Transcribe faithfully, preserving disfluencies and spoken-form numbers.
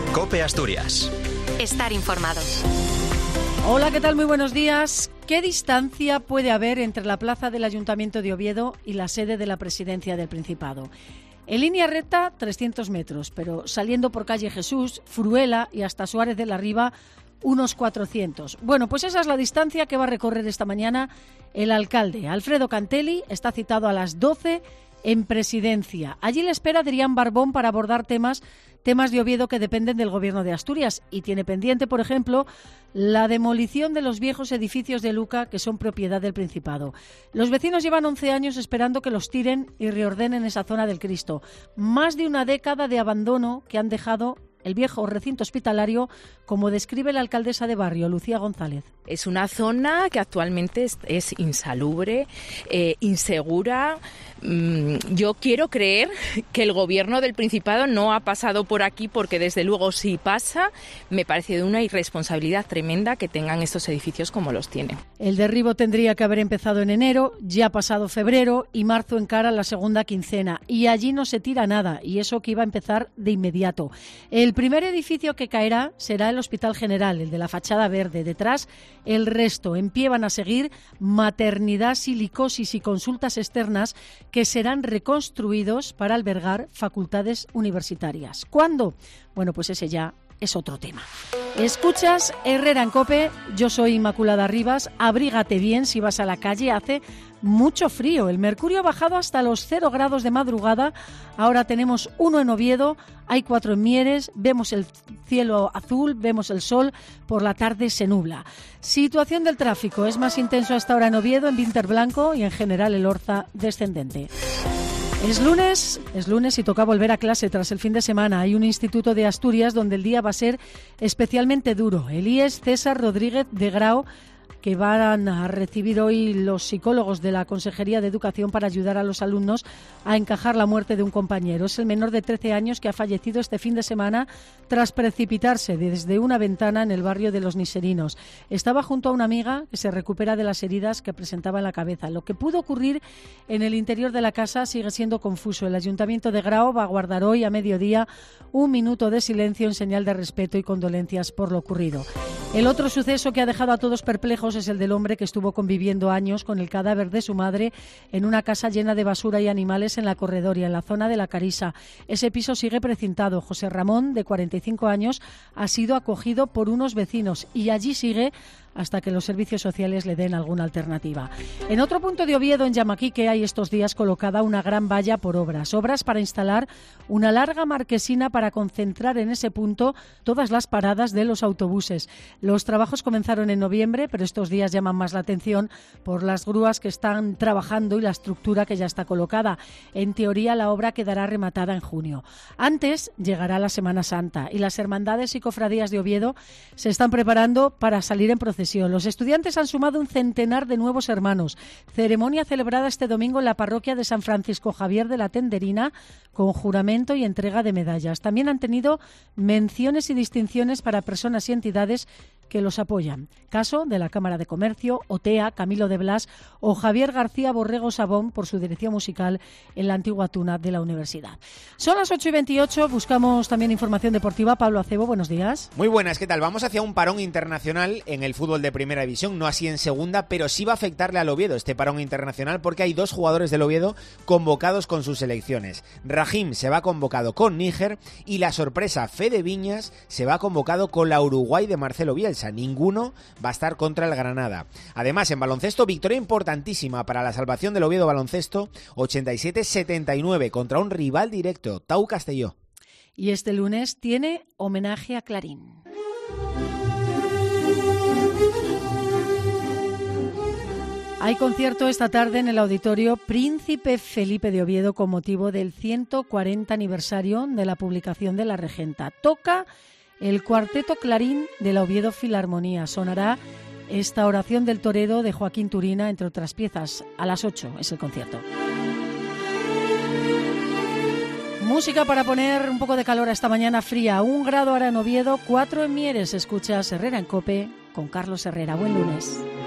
COPE Asturias. Estar informado. Hola, ¿qué tal? Muy buenos días. ¿Qué distancia puede haber entre la plaza del Ayuntamiento de Oviedo y la sede de la Presidencia del Principado? En línea recta, trescientos metros, pero saliendo por calle Jesús, Fruela y hasta Suárez de la Riva, unos cuatrocientos. Bueno, pues esa es la distancia que va a recorrer esta mañana el alcalde. Alfredo Cantelli está citado a las doce en Presidencia. Allí le espera Adrián Barbón para abordar temas temas de Oviedo que dependen del Gobierno de Asturias y tiene pendiente, por ejemplo, la demolición de los viejos edificios de Luca que son propiedad del Principado. Los vecinos llevan once años esperando que los tiren y reordenen esa zona del Cristo. Más de una década de abandono que han dejado el viejo recinto hospitalario, como describe la alcaldesa de barrio, Lucía González. Es una zona que actualmente es, es insalubre, eh, insegura. Mm, yo quiero creer que el gobierno del Principado no ha pasado por aquí, porque desde luego si pasa, me parece de una irresponsabilidad tremenda que tengan estos edificios como los tienen. El derribo tendría que haber empezado en enero, ya ha pasado febrero y marzo encara la segunda quincena y allí no se tira nada, y eso que iba a empezar de inmediato. El primer edificio que caerá será el Hospital General, el de la fachada verde. Detrás, el resto. En pie van a seguir maternidad, silicosis y consultas externas que serán reconstruidos para albergar facultades universitarias. ¿Cuándo? Bueno, pues ese ya es otro tema. Escuchas Herrera en COPE, yo soy Inmaculada Rivas. Abrígate bien si vas a la calle, hace mucho frío. El mercurio ha bajado hasta los cero grados de madrugada. Ahora tenemos uno en Oviedo, hay cuatro en Mieres, vemos el cielo azul, vemos el sol, por la tarde se nubla. Situación del tráfico, es más intenso hasta ahora en Oviedo, en Vinterblanco y en general el Orza descendente. Es lunes, es lunes y toca volver a clase tras el fin de semana. Hay un instituto de Asturias donde el día va a ser especialmente duro. El I E S César Rodríguez de Grau, que van a recibir hoy los psicólogos de la Consejería de Educación para ayudar a los alumnos a encajar la muerte de un compañero. Es el menor de trece años que ha fallecido este fin de semana tras precipitarse desde una ventana en el barrio de Los Niserinos. Estaba junto a una amiga que se recupera de las heridas que presentaba en la cabeza. Lo que pudo ocurrir en el interior de la casa sigue siendo confuso. El Ayuntamiento de Grao va a guardar hoy a mediodía un minuto de silencio en señal de respeto y condolencias por lo ocurrido. El otro suceso que ha dejado a todos perplejos es el del hombre que estuvo conviviendo años con el cadáver de su madre en una casa llena de basura y animales en la Corredoria, en la zona de la Carisa. Ese piso sigue precintado. José Ramón, de cuarenta y cinco años, ha sido acogido por unos vecinos y allí sigue hasta que los servicios sociales le den alguna alternativa. En otro punto de Oviedo, en Llamaquique, hay estos días colocada una gran valla por obras. Obras para instalar una larga marquesina para concentrar en ese punto todas las paradas de los autobuses. Los trabajos comenzaron en noviembre, pero estos días llaman más la atención por las grúas que están trabajando y la estructura que ya está colocada. En teoría, la obra quedará rematada en junio. Antes llegará la Semana Santa y las hermandades y cofradías de Oviedo se están preparando para salir en procesión. Los estudiantes han sumado un centenar de nuevos hermanos. Ceremonia celebrada este domingo en la parroquia de San Francisco Javier de la Tenderina con juramento y entrega de medallas. También han tenido menciones y distinciones para personas y entidades que los apoyan. Caso de la Cámara de Comercio, OTEA, Camilo de Blas o Javier García Borrego Sabón por su dirección musical en la antigua Tuna de la Universidad. Son las ocho y veintiocho, buscamos también información deportiva. Pablo Acebo, buenos días. Muy buenas, ¿qué tal? Vamos hacia un parón internacional en el fútbol de Primera División, no así en Segunda, pero sí va a afectarle al Oviedo este parón internacional porque hay dos jugadores del Oviedo convocados con sus selecciones. Rahim se va convocado con Níger y la sorpresa Fede Viñas se va convocado con la Uruguay de Marcelo Bielsa. Ninguno va a estar contra el Granada. Además, en baloncesto, victoria importantísima para la salvación del Oviedo Baloncesto, ochenta y siete setenta y nueve contra un rival directo, Tau Castelló. Y este lunes tiene homenaje a Clarín. Hay concierto esta tarde en el Auditorio Príncipe Felipe de Oviedo con motivo del ciento cuarenta aniversario de la publicación de La Regenta. Toca el Cuarteto Clarín de la Oviedo Filarmonía. Sonará esta Oración del Torero de Joaquín Turina, entre otras piezas. A las ocho es el concierto. Música para poner un poco de calor a esta mañana fría. Un grado ahora en Oviedo, cuatro en Mieres. Escuchas Herrera en COPE con Carlos Herrera. Buen lunes.